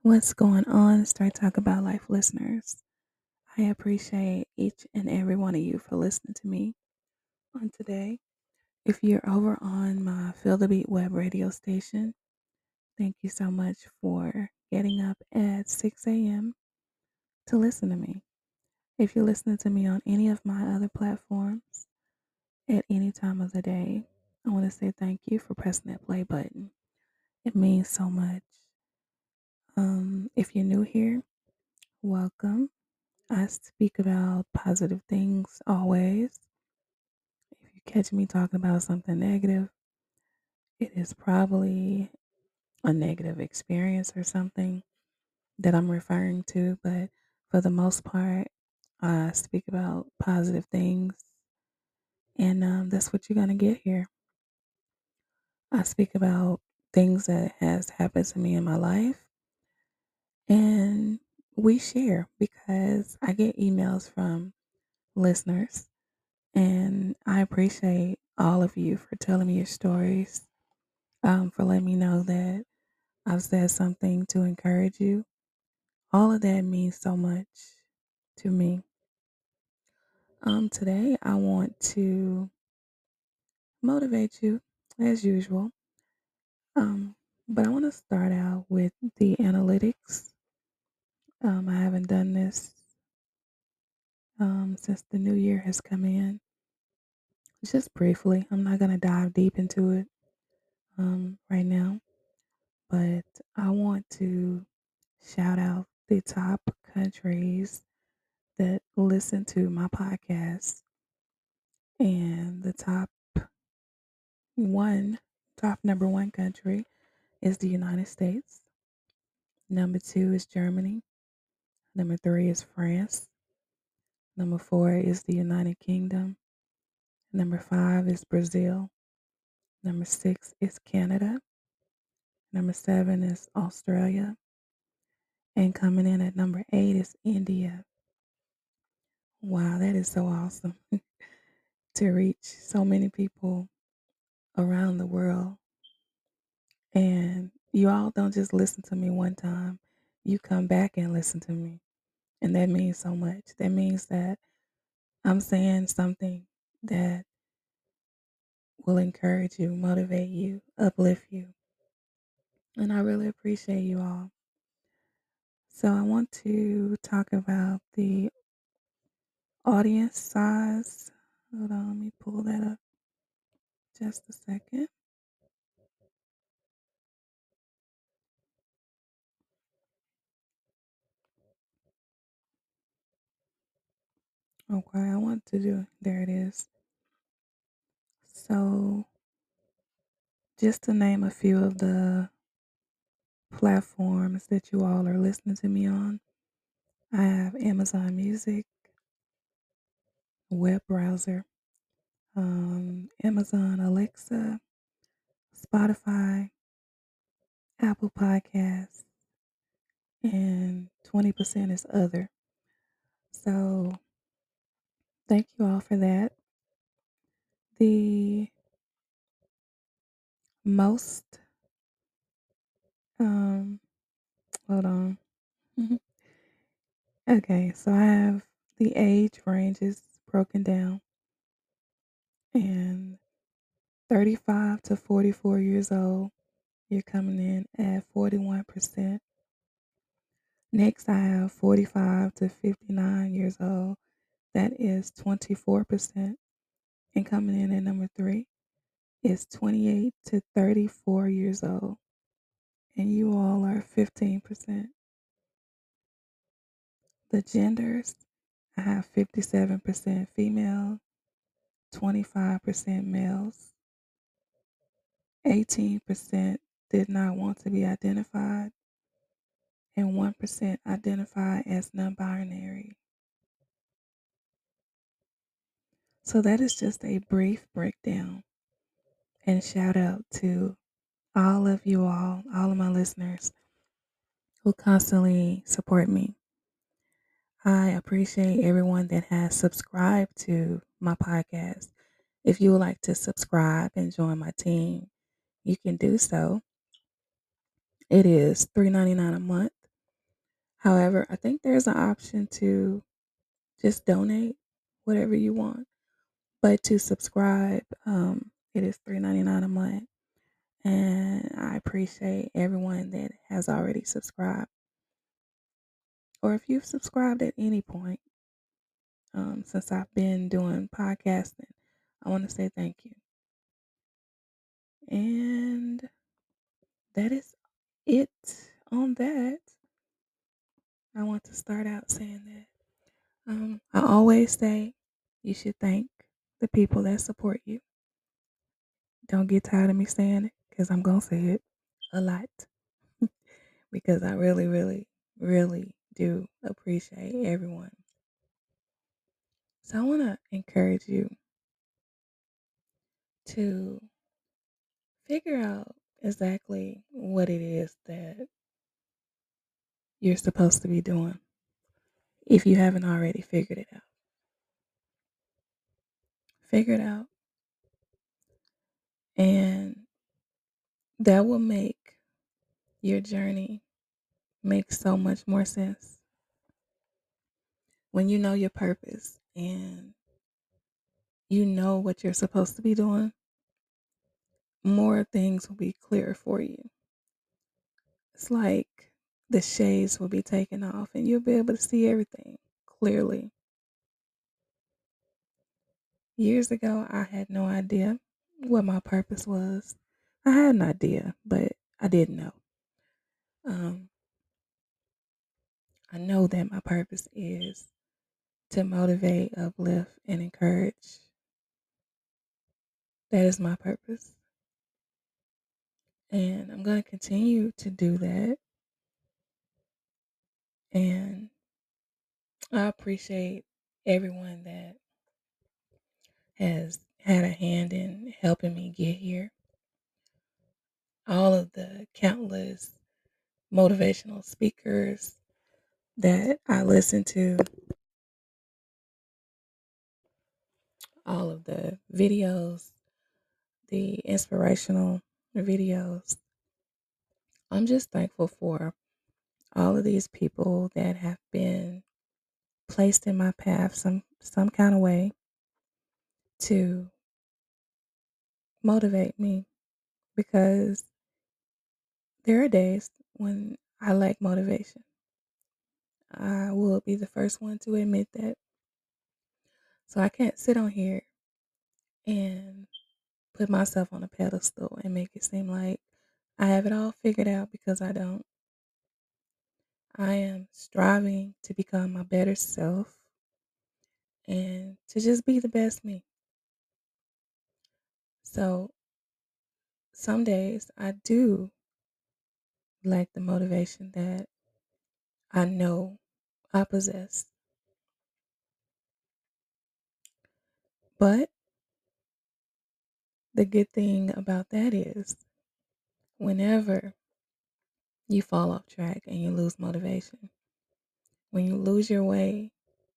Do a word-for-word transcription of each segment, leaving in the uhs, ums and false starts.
What's going on? Straight Talk About Life listeners. I appreciate each and every one of you for listening to me on today. If you're over on my Feel the Beat web radio station, thank you so much for getting up at six a m to listen to me. If you're listening to me on any of my other platforms at any time of the day, I want to say thank you for pressing that play button. It means so much. Um, if you're new here, welcome. I speak about positive things always. If you catch me talking about something negative, it is probably a negative experience or something that I'm referring to. But for the most part, I speak about positive things, and um, that's what you're gonna get here. I speak about things that has happened to me in my life, and we share because I get emails from listeners. And I appreciate all of you for telling me your stories, um, for letting me know that I've said something to encourage you. All of that means so much to me. Um, today, I want to motivate you as usual. Um, but I want to start out with the analytics. Um, I haven't done this um, since the new year has come in. Just briefly, I'm not going to dive deep into it um, right now. But I want to shout out the top countries that listen to my podcast. And the top one, top number one country is the United States. Number two is Germany. Number three is France. Number four is the United Kingdom. Number five is Brazil. Number six is Canada. Number seven is Australia. And coming in at number eight is India. Wow, that is so awesome to reach so many people around the world. And you all don't just listen to me one time, you come back and listen to me. And that means so much. That means that I'm saying something that will encourage you, motivate you, uplift you. And I really appreciate you all. So I want to talk about the audience size. Hold on, let me pull that up just a second. Okay, I want to do, there it is. So, just to name a few of the platforms that you all are listening to me on, I have Amazon Music, web browser, um, Amazon Alexa, Spotify, Apple Podcasts, and twenty percent is other. So, thank you all for that. The most, um, hold on. Okay, so I have the age ranges broken down, and thirty-five to forty-four years old, you're coming in at forty-one percent. Next, I have forty-five to fifty-nine years old. That is twenty-four percent. And coming in at number three is twenty-eight to thirty-four years old. And you all are fifteen percent. The genders, I have fifty-seven percent female, twenty-five percent males, eighteen percent did not want to be identified, and one percent identify as non binary. So that is just a brief breakdown and shout out to all of you all, all of my listeners who constantly support me. I appreciate everyone that has subscribed to my podcast. If you would like to subscribe and join my team, you can do so. It is three ninety-nine a month. However, I think there's an option to just donate whatever you want. But to subscribe, um, it is three ninety nine a month. And I appreciate everyone that has already subscribed. Or if you've subscribed at any point, um, since I've been doing podcasting, I want to say thank you. And that is it on that. I want to start out saying that um, I always say you should thank the people that support you. Don't get tired of me saying it because I'm going to say it a lot because I really, really, really do appreciate everyone. So I want to encourage you to figure out exactly what it is that you're supposed to be doing if you haven't already figured it out. Figure it out, and that will make your journey make so much more sense. When you know your purpose and you know what you're supposed to be doing, more things will be clear for you. It's like the shades will be taken off and you'll be able to see everything clearly. Years ago, I had no idea what my purpose was. I had an idea, but I didn't know. Um, I know that my purpose is to motivate, uplift, and encourage. That is my purpose. And I'm going to continue to do that. And I appreciate everyone that has had a hand in helping me get here. All of the countless motivational speakers that I listen to, all of the videos, the inspirational videos. I'm just thankful for all of these people that have been placed in my path some some kind of way to motivate me because there are days when I lack motivation. I will be the first one to admit that. So I can't sit on here and put myself on a pedestal and make it seem like I have it all figured out because I don't. I am striving to become my better self and to just be the best me. So some days I do lack the motivation that I know I possess. But the good thing about that is whenever you fall off track and you lose motivation, when you lose your way,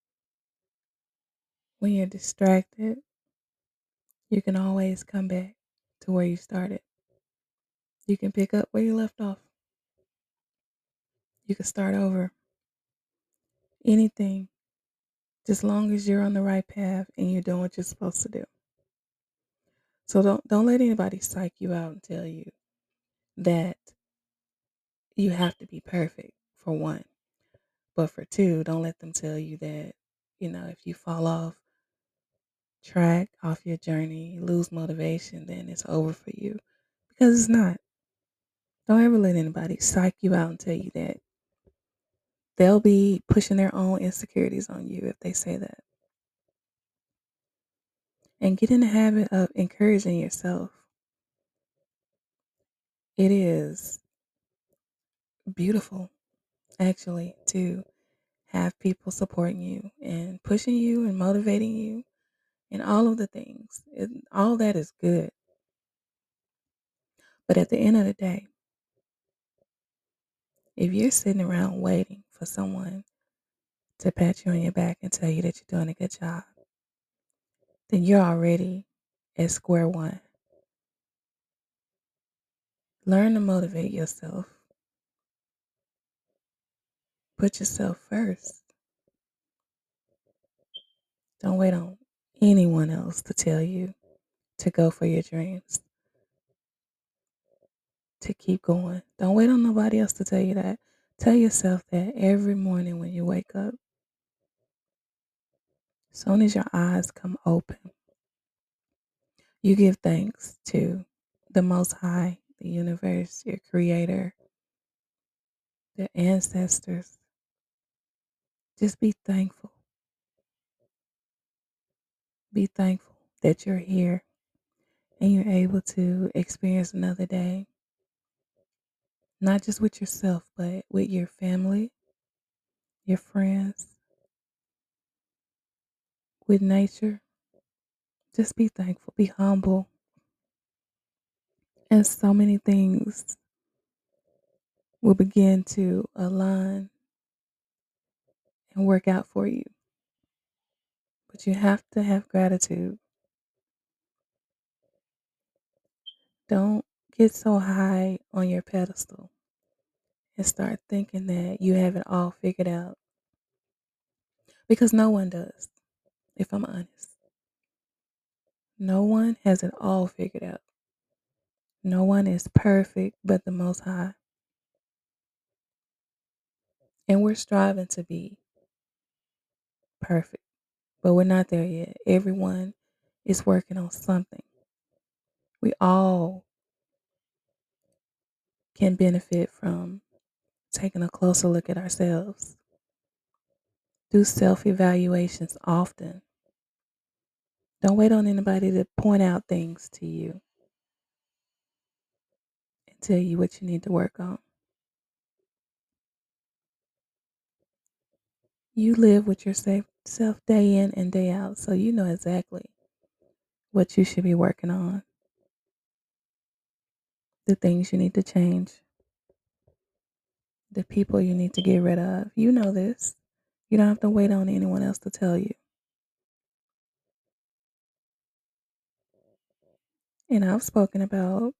when you're distracted, you can always come back to where you started. You can pick up where you left off. You can start over. Anything, just long as you're on the right path and you're doing what you're supposed to do. So don't don't let anybody psych you out and tell you that you have to be perfect for one. But for two, don't let them tell you that, you know, if you fall off track, off your journey, lose motivation, then it's over for you. Because it's not. Don't ever let anybody psych you out and tell you that. They'll be pushing their own insecurities on you if they say that. And get in the habit of encouraging yourself. It is beautiful, actually, to have people supporting you and pushing you and motivating you and all of the things. It, all that is good. But at the end of the day, if you're sitting around waiting for someone to pat you on your back and tell you that you're doing a good job, then you're already at square one. Learn to motivate yourself. Put yourself first. Don't wait on anyone else to tell you to go for your dreams, to keep going. Don't wait on nobody else to tell you that. Tell yourself that every morning when you wake up. As soon as your eyes come open, you give thanks to the Most High, the universe, your creator, the ancestors. Just be thankful. Be thankful that you're here and you're able to experience another day, not just with yourself, but with your family, your friends, with nature. Just be thankful, be humble, and so many things will begin to align and work out for you. But you have to have gratitude. Don't get so high on your pedestal and start thinking that you have it all figured out, because no one does, if I'm honest. No one has it all figured out. No one is perfect but the Most High. And we're striving to be perfect, but we're not there yet. Everyone is working on something. We all can benefit from taking a closer look at ourselves. Do self evaluations often. Don't wait on anybody to point out things to you and tell you what you need to work on. You live with yourself day in and day out, so you know exactly what you should be working on, the things you need to change, the people you need to get rid of. You know this. You don't have to wait on anyone else to tell you. And I've spoken about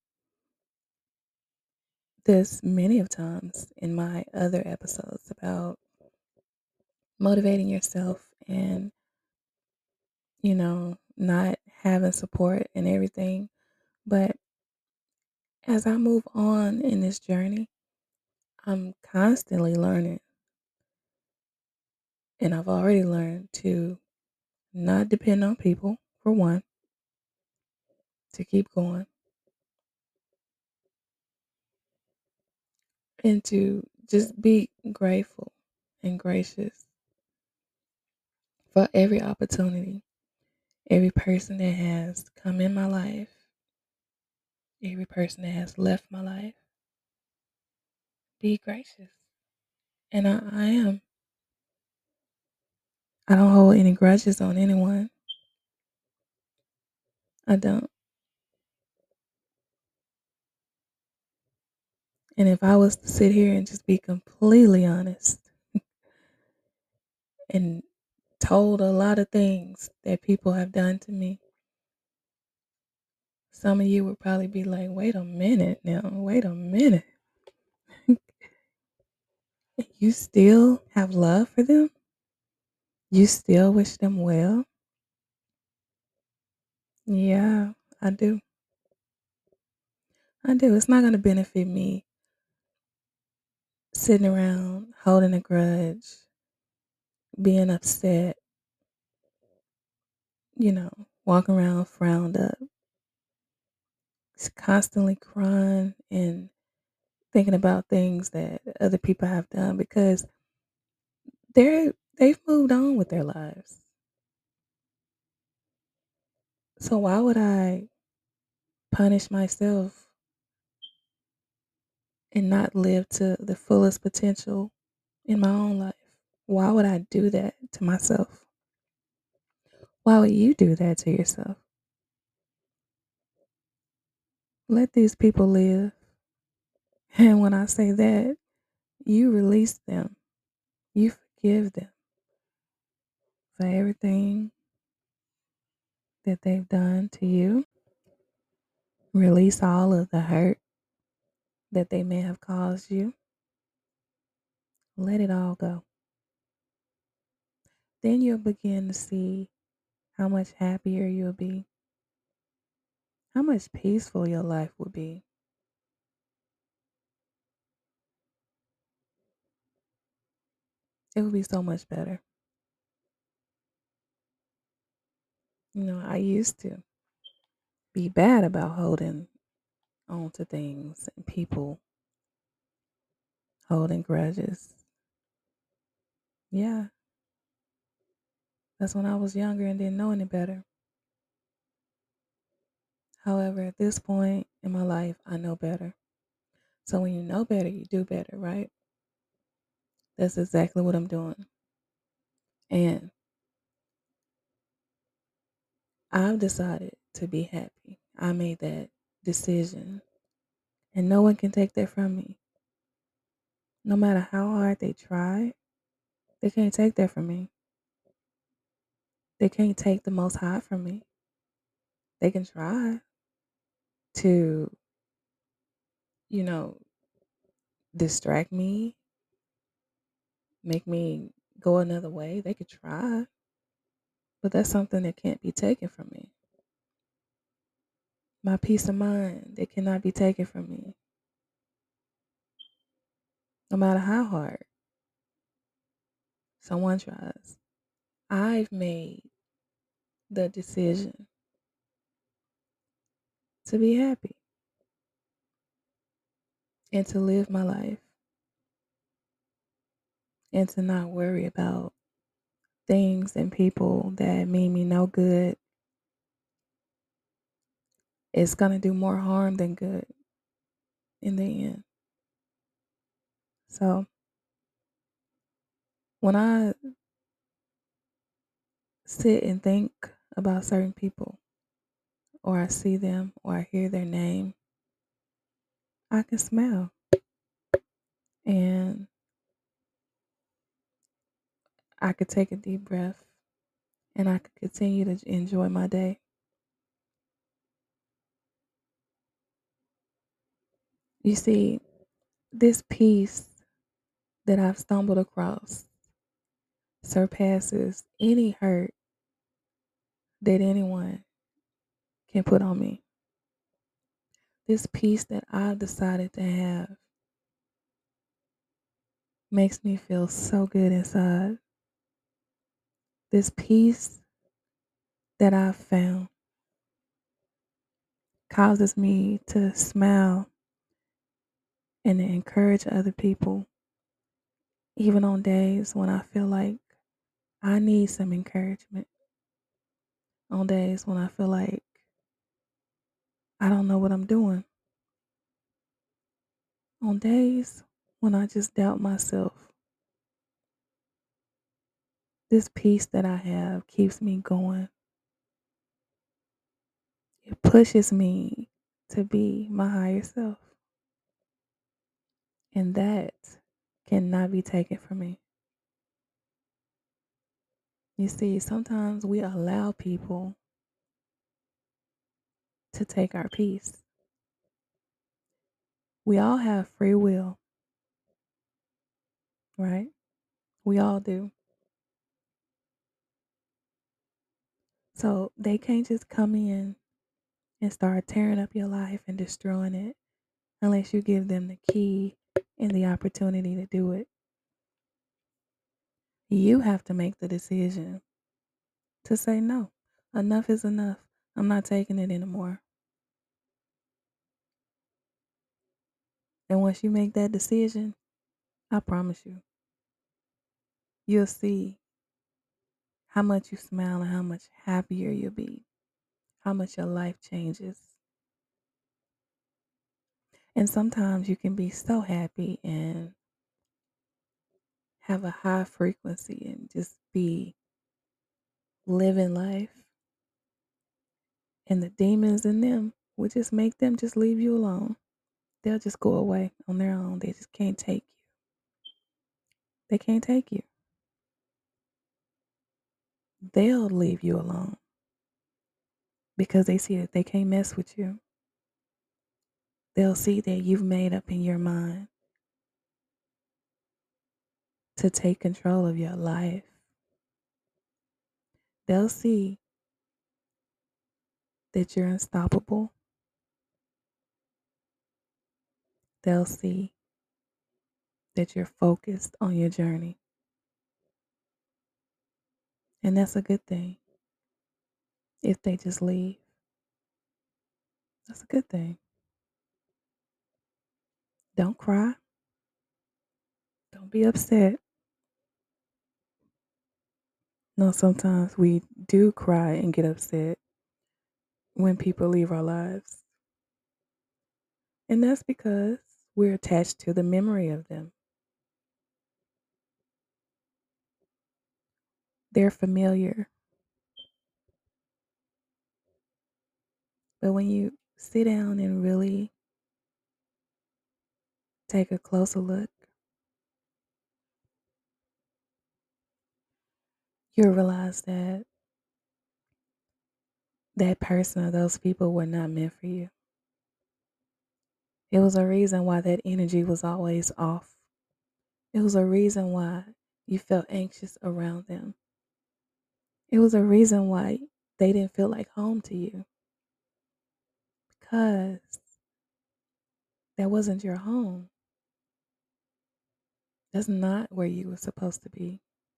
this many of times in my other episodes about motivating yourself and, you know, not having support and everything. But as I move on in this journey, I'm constantly learning. And I've already learned to not depend on people, for one, to keep going, and to just be grateful and gracious for every opportunity, every person that has come in my life, every person that has left my life. Be gracious. And I, I am. I don't hold any grudges on anyone. I don't. And if I was to sit here and just be completely honest and told a lot of things that people have done to me, some of you would probably be like, wait a minute now, wait a minute. You still have love for them? You still wish them well? Yeah, I do. I do. It's not going to benefit me sitting around holding a grudge, being upset, you know, walking around frowned up, constantly crying and thinking about things that other people have done, because they're they've moved on with their lives. So why would I punish myself and not live to the fullest potential in my own life? Why would I do that to myself? Why would you do that to yourself? Let these people live. And when I say that, you release them. You forgive them for everything that they've done to you. Release all of the hurt that they may have caused you. Let it all go. Then you'll begin to see how much happier you'll be, how much peaceful your life will be. It will be so much better. You know, I used to be bad about holding on to things and people, holding grudges. Yeah, that's when I was younger and didn't know any better. However, at this point in my life, I know better. So when you know better, you do better, right? That's exactly what I'm doing. And I've decided to be happy. I made that decision, and no one can take that from me. No matter how hard they try, they can't take that from me. They can't take the most high from me. They can try to, you know, distract me, make me go another way. They could try, but that's something that can't be taken from me. My peace of mind, that cannot be taken from me, no matter how hard someone tries. I've made the decision to be happy and to live my life and to not worry about things and people that mean me no good. It's going to do more harm than good in the end. So when I sit and think about certain people, or I see them, or I hear their name, I can smell. And I could take a deep breath and I could continue to enjoy my day. You see, this peace that I've stumbled across surpasses any hurt that anyone can put on me. This peace that I've decided to have makes me feel so good inside. This peace that I've found causes me to smile and to encourage other people, even on days when I feel like I need some encouragement, on days when I feel like I don't know what I'm doing, on days when I just doubt myself. This peace that I have keeps me going. It pushes me to be my higher self. And that cannot be taken from me. You see, sometimes we allow people to take our peace. We all have free will, right? We all do. So they can't just come in and start tearing up your life and destroying it unless you give them the key and the opportunity to do it. You have to make the decision to say no. Enough is enough. I'm not taking it anymore. And once you make that decision, I promise you, you'll see how much you smile and how much happier you'll be, how much your life changes. And sometimes you can be so happy and have a high frequency and just be living life. And the demons in them will just make them just leave you alone. They'll just go away on their own. They just can't take you. They can't take you. They'll leave you alone because they see that they can't mess with you. They'll see that you've made up in your mind to take control of your life. They'll see that you're unstoppable. They'll see that you're focused on your journey. And that's a good thing. If they just leave, that's a good thing. Don't cry. Don't be upset. No, sometimes we do cry and get upset when people leave our lives. And that's because we're attached to the memory of them. They're familiar. But when you sit down and really take a closer look, you'll realize that that person or those people were not meant for you. It was a reason why that energy was always off. It was a reason why you felt anxious around them. It was a reason why they didn't feel like home to you because that wasn't your home. That's not where you were supposed to be.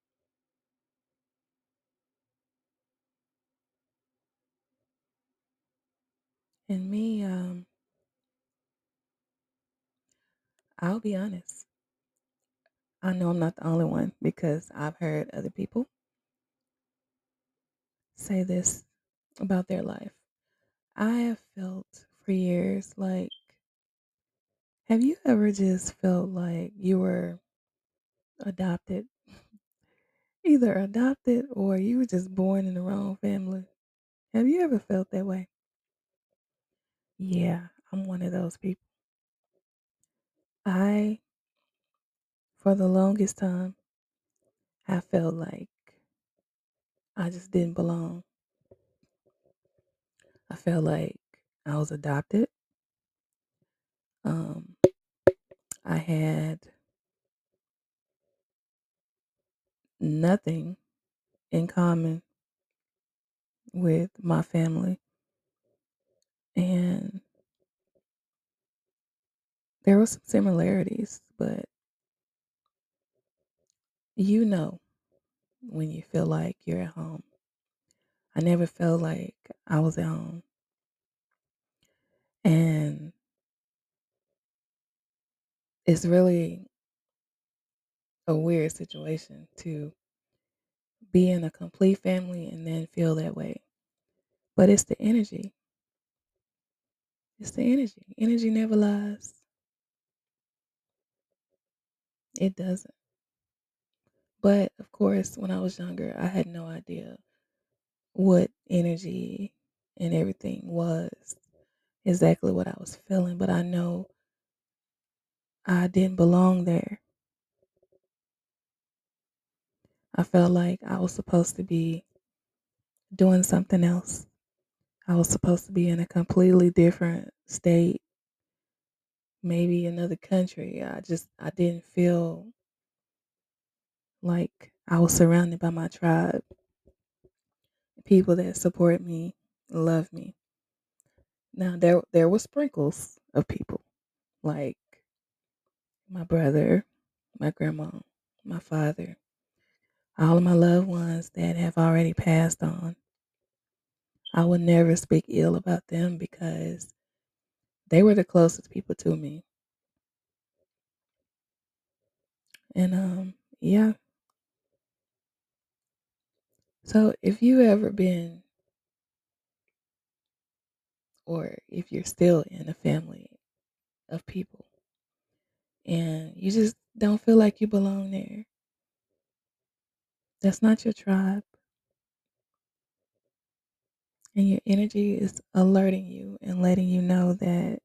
And me, um, I'll be honest. I know I'm not the only one because I've heard other people say this about their life. I have felt for years like, have you ever just felt like you were adopted? Either adopted or you were just born in the wrong family. Have you ever felt that way? Yeah, I'm one of those people. I, for the longest time, I felt like I just didn't belong. I felt like I was adopted. Um, I had nothing in common with my family. And there were some similarities, but you know when you feel like you're at home. I never felt like I was at home. And it's really a weird situation to be in a complete family and then feel that way. But it's the energy. It's the energy. Energy never lies. It doesn't. But of course, when I was younger, I had no idea what energy and everything was, exactly what I was feeling. But I know I didn't belong there. I felt like I was supposed to be doing something else. I was supposed to be in a completely different state, maybe another country. I just I didn't feel like I was surrounded by my tribe, people that support me, love me. Now there there were sprinkles of people like my brother, my grandma, my father, all of my loved ones that have already passed on. I would never speak ill about them because they were the closest people to me. And um yeah, so if you ever been or if you're still in a family of people and you just don't feel like you belong there, that's not your tribe. And your energy is alerting you and letting you know that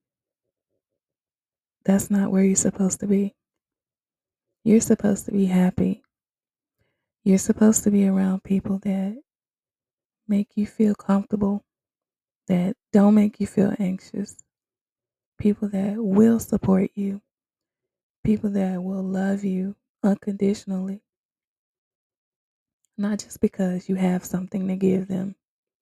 that's not where you're supposed to be. You're supposed to be happy. You're supposed to be around people that make you feel comfortable, that don't make you feel anxious, people that will support you, people that will love you unconditionally, not just because you have something to give them.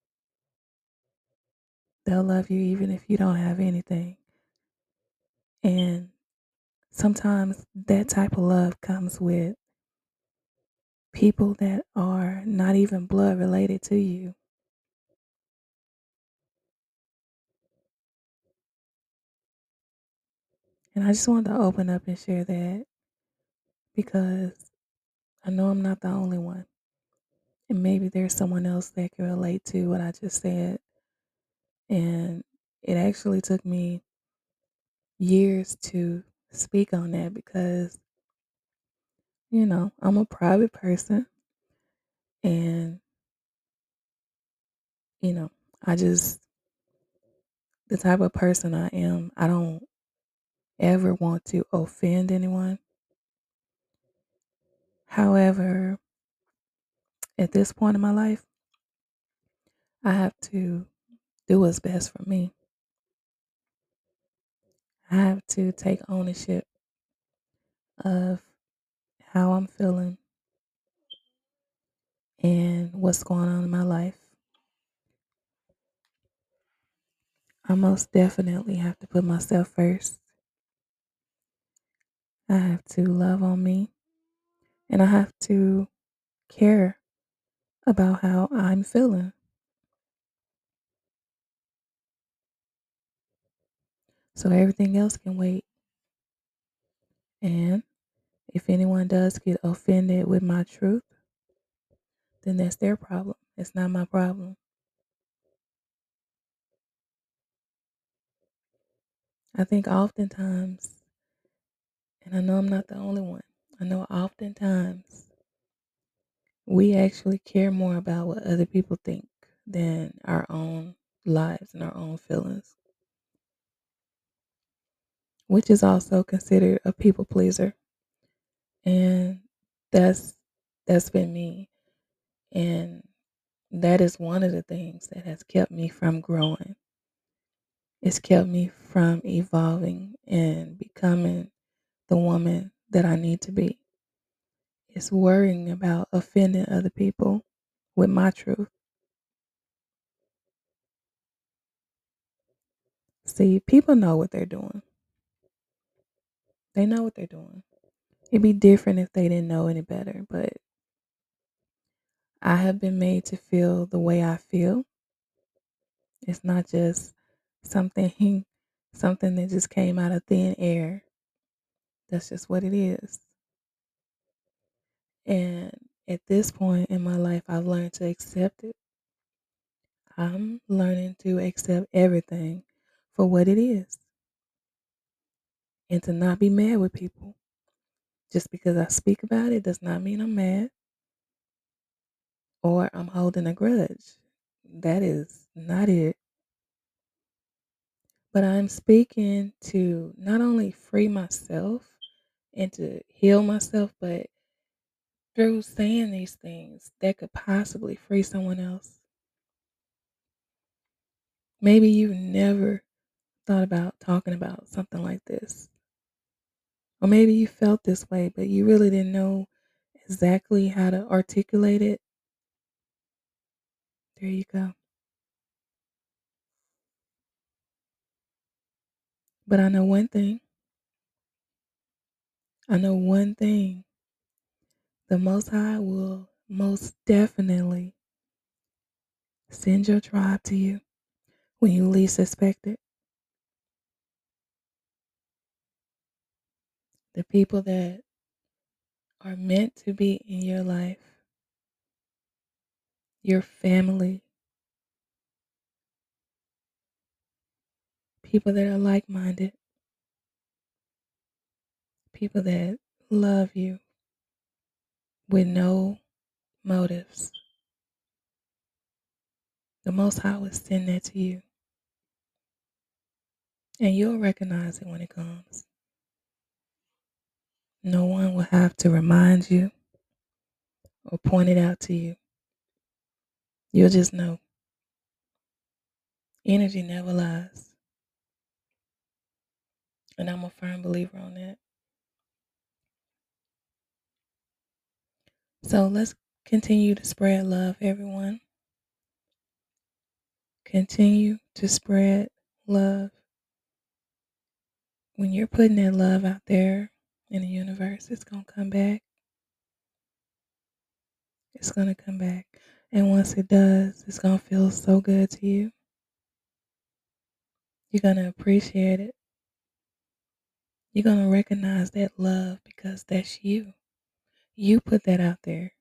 They'll love you even if you don't have anything. And sometimes that type of love comes with people that are not even blood related to you. And I just wanted to open up and share that because I know I'm not the only one. And maybe there's someone else that can relate to what I just said. And it actually took me years to speak on that because, you know, I'm a private person and, you know, I just, the type of person I am, I don't ever want to offend anyone. However, at this point in my life, I have to do what's best for me. I have to take ownership of how I'm feeling and what's going on in my life. I most definitely have to put myself first. I have to love on me and I have to care about how I'm feeling. So everything else can wait. And if anyone does get offended with my truth, then that's their problem. It's not my problem. I think oftentimes, and I know I'm not the only one, I know oftentimes we actually care more about what other people think than our own lives and our own feelings, which is also considered a people pleaser. And that's that's been me. And that is one of the things that has kept me from growing. It's kept me from evolving and becoming the woman that I need to be. It's worrying about offending other people with my truth. See, people know what they're doing. They know what they're doing. It'd be different if they didn't know any better, but I have been made to feel the way I feel. It's not just something something that just came out of thin air. That's just what it is. And at this point in my life, I've learned to accept it. I'm learning to accept everything for what it is and to not be mad with people. Just because I speak about it does not mean I'm mad or I'm holding a grudge. That is not it. But I'm speaking to not only free myself and to heal myself, but through saying these things that could possibly free someone else. Maybe you've never thought about talking about something like this. Or maybe you felt this way, but you really didn't know exactly how to articulate it. There you go. But I know one thing. I know one thing. The Most High will most definitely send your tribe to you when you least expect it. The people that are meant to be in your life, your family, people that are like minded, people that love you with no motives. The Most High will send that to you. And you'll recognize it when it comes. No one will have to remind you or point it out to you. You'll just know. Energy never lies. And I'm a firm believer on that. So let's continue to spread love, everyone. Continue to spread love. When you're putting that love out there in the universe, it's going to come back. It's going to come back. And once it does, it's going to feel so good to you. You're going to appreciate it. You're going to recognize that love because that's you. You put that out there.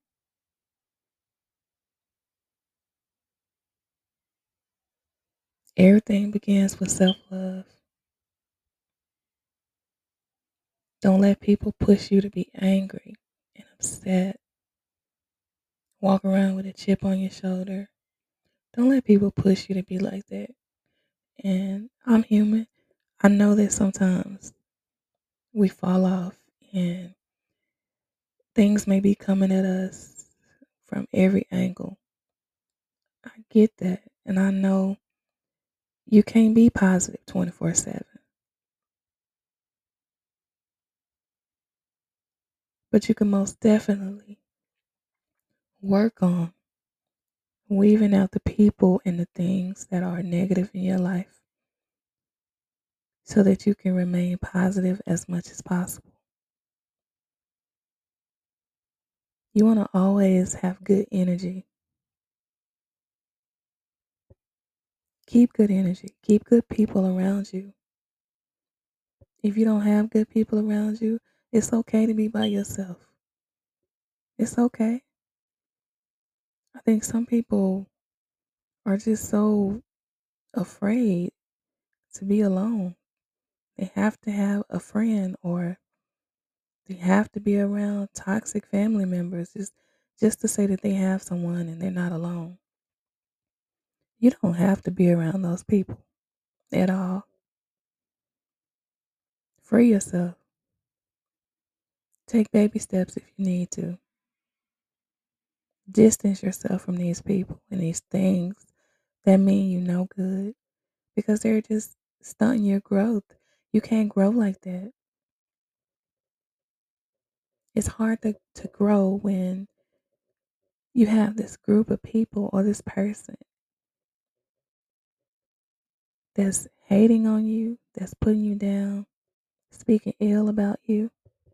Everything begins with self-love. Don't let people push you to be angry and upset. Walk around with a chip on your shoulder. Don't let people push you to be like that. And I'm human. I know that sometimes we fall off and things may be coming at us from every angle. I get that. And I know you can't be positive twenty-four seven. But you can most definitely work on weaving out the people and the things that are negative in your life so that you can remain positive as much as possible. You want to always have good energy. Keep good energy. Keep good people around you. If you don't have good people around you, it's okay to be by yourself. It's okay. I think some people are just so afraid to be alone. They have to have a friend or they have to be around toxic family members just just to say that they have someone and they're not alone. You don't have to be around those people at all. Free yourself. Take baby steps if you need to. Distance yourself from these people and these things that mean you no good because they're just stunting your growth. You can't grow like that. It's hard to, to grow when you have this group of people or this person that's hating on you, that's putting you down, speaking ill about you,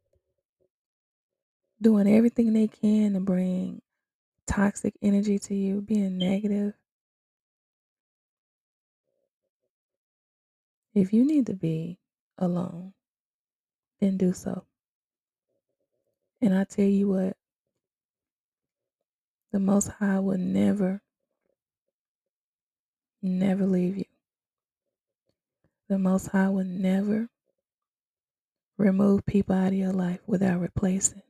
doing everything they can to bring toxic energy to you, being negative. If you need to be alone, then do so. And I tell you what, the Most High will never, never leave you. The Most High will never remove people out of your life without replacing.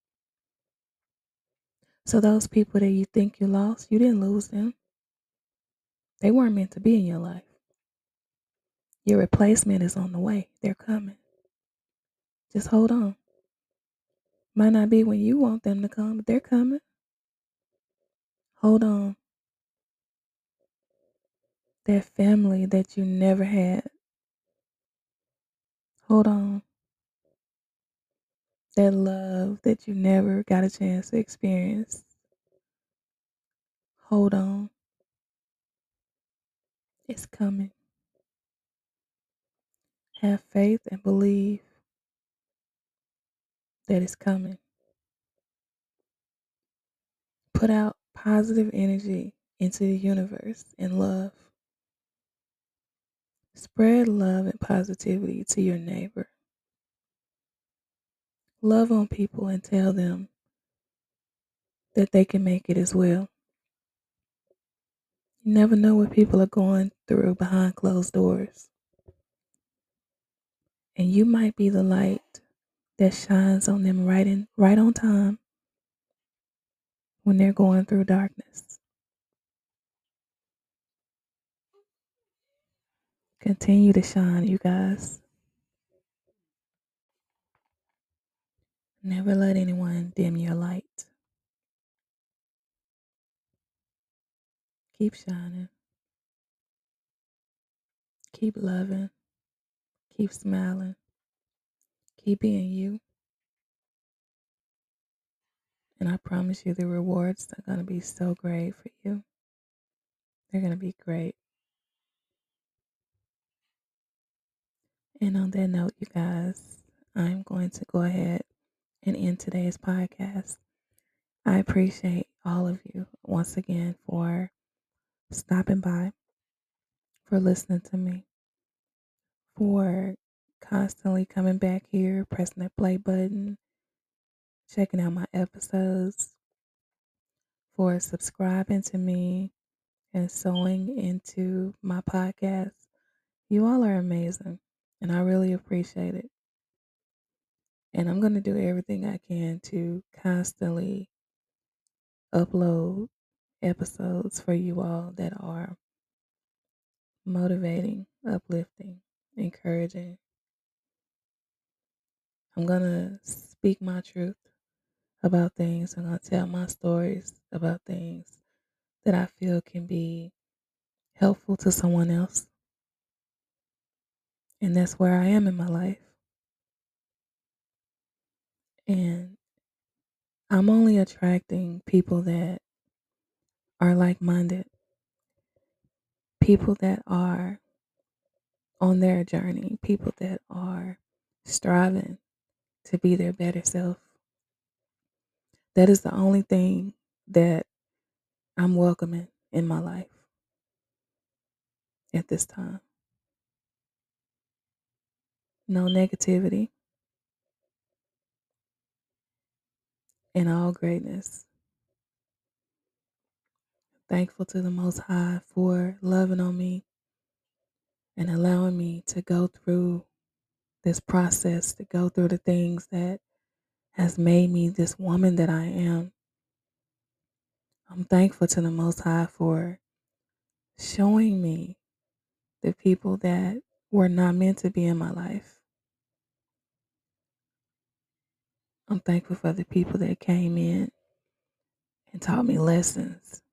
So those people that you think you lost, you didn't lose them. They weren't meant to be in your life. Your replacement is on the way. They're coming. Just hold on. Might not be when you want them to come, but they're coming. Hold on. That family that you never had. Hold on. That love that you never got a chance to experience. Hold on. It's coming. Have faith and believe that it's coming. Put out positive energy into the universe and love. Spread love and positivity to your neighbor. Love on people and tell them that they can make it as well. You never know what people are going through behind closed doors. And you might be the light that shines on them right in right on time when they're going through darkness. Continue to shine, you guys. Never let anyone dim your light. Keep shining. Keep loving. Keep smiling. Keep being you. And I promise you the rewards are going to be so great for you. They're going to be great. And on that note, you guys, I'm going to go ahead and end today's podcast. I appreciate all of you once again for stopping by, for listening to me, for constantly coming back here, pressing that play button, checking out my episodes, for subscribing to me and sewing into my podcast. You all are amazing, and I really appreciate it. And I'm going to do everything I can to constantly upload episodes for you all that are motivating, uplifting, encouraging. I'm going to speak my truth about things. I'm going to tell my stories about things that I feel can be helpful to someone else. And that's where I am in my life. And I'm only attracting people that are like minded, people that are on their journey, people that are striving to be their better self. That is the only thing that I'm welcoming in my life at this time. No negativity and all greatness. Thankful to the Most High for loving on me and allowing me to go through this process, to go through the things that has made me this woman that I am. I'm thankful to the Most High for showing me the people that were not meant to be in my life. I'm thankful for the people that came in and taught me lessons.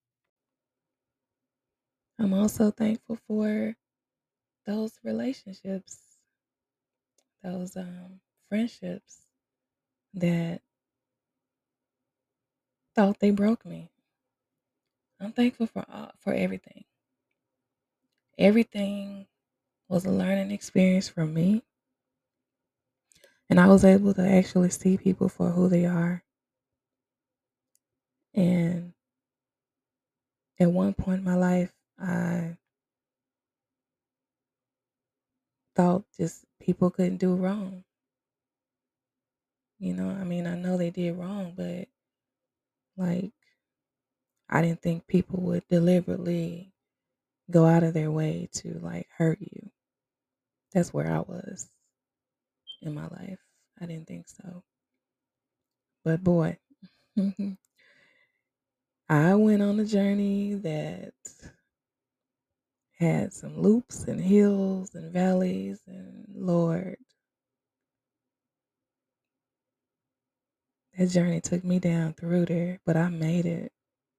I'm also thankful for those relationships, those um, friendships that thought they broke me. I'm thankful for all, for everything. Everything was a learning experience for me, and I was able to actually see people for who they are. And at one point in my life, I thought just people couldn't do wrong. You know, I mean, I know they did wrong, but like, I didn't think people would deliberately go out of their way to like hurt you. That's where I was in my life. I didn't think so. But boy, I went on a journey that had some loops and hills and valleys, and Lord, that journey took me down through there, but I made it.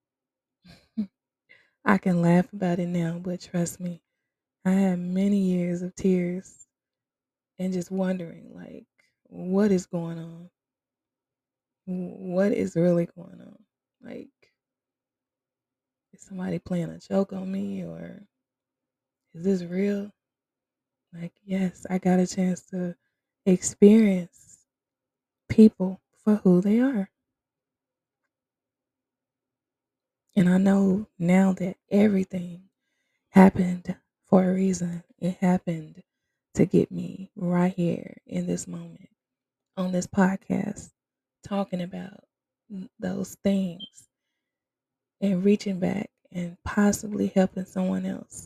I can laugh about it now, but trust me, I had many years of tears and just wondering, like, what is going on? What is really going on? Like, is somebody playing a joke on me, or is this real? Like, yes, I got a chance to experience people for who they are. And I know now that everything happened for a reason. It happened to get me right here in this moment on this podcast, talking about those things and reaching back and possibly helping someone else.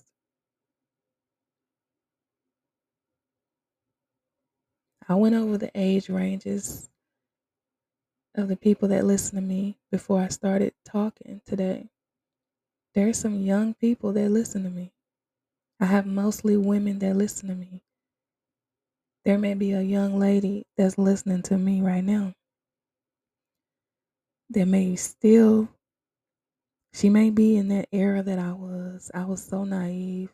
I went over the age ranges of the people that listen to me before I started talking today. There are some young people that listen to me. I have mostly women that listen to me. There may be a young lady that's listening to me right now that may still, she may be in that era that I was. I was so naive.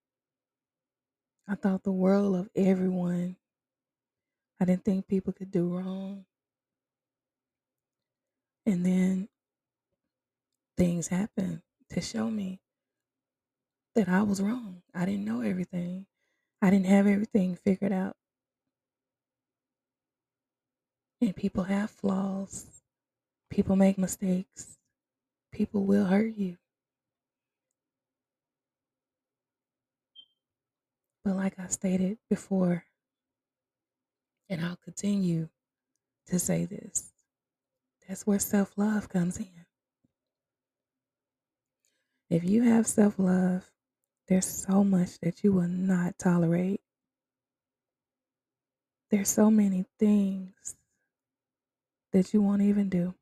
I thought the world of everyone. I didn't think people could do wrong. And then things happen to show me that I was wrong. I didn't know everything. I didn't have everything figured out. And people have flaws. People make mistakes. People will hurt you. But like I stated before, and I'll continue to say this, that's where self love comes in. If you have self love, there's so much that you will not tolerate. There's so many things that you won't even do.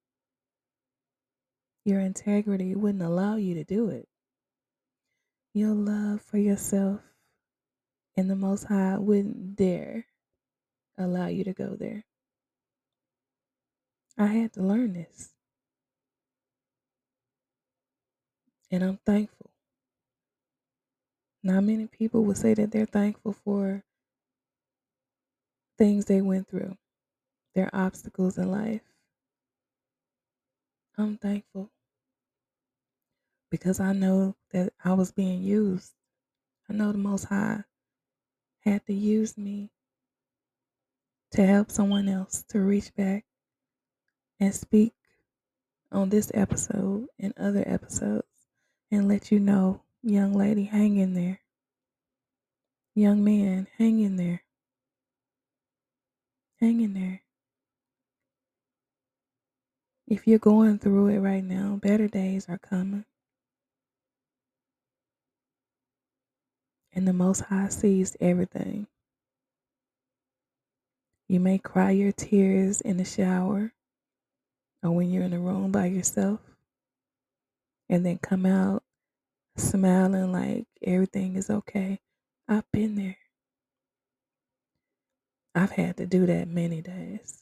Your integrity wouldn't allow you to do it. Your love for yourself and the Most High wouldn't dare allow you to go there. I had to learn this, and I'm thankful. Not many people would say that they're thankful for things they went through, their obstacles in life. I'm thankful because I know that I was being used. I know the Most High had to use me to help someone else to reach back and speak on this episode and other episodes and let you know, young lady, hang in there. Young man, hang in there. Hang in there. If you're going through it right now, better days are coming. And the Most High sees everything. You may cry your tears in the shower or when you're in the room by yourself and then come out smiling like everything is okay. I've been there. I've had to do that many days.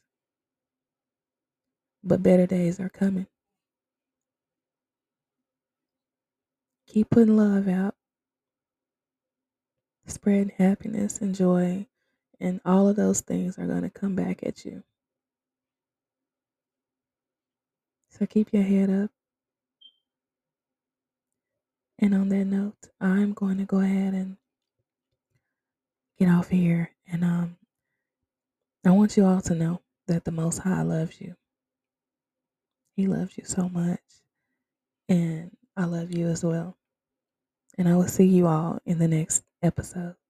But better days are coming. Keep putting love out, spreading happiness and joy, and all of those things are going to come back at you. So keep your head up. And on that note, I'm going to go ahead and get off here. And um, I want you all to know that the Most High loves you. He loves you so much. And I love you as well. And I will see you all in the next episode.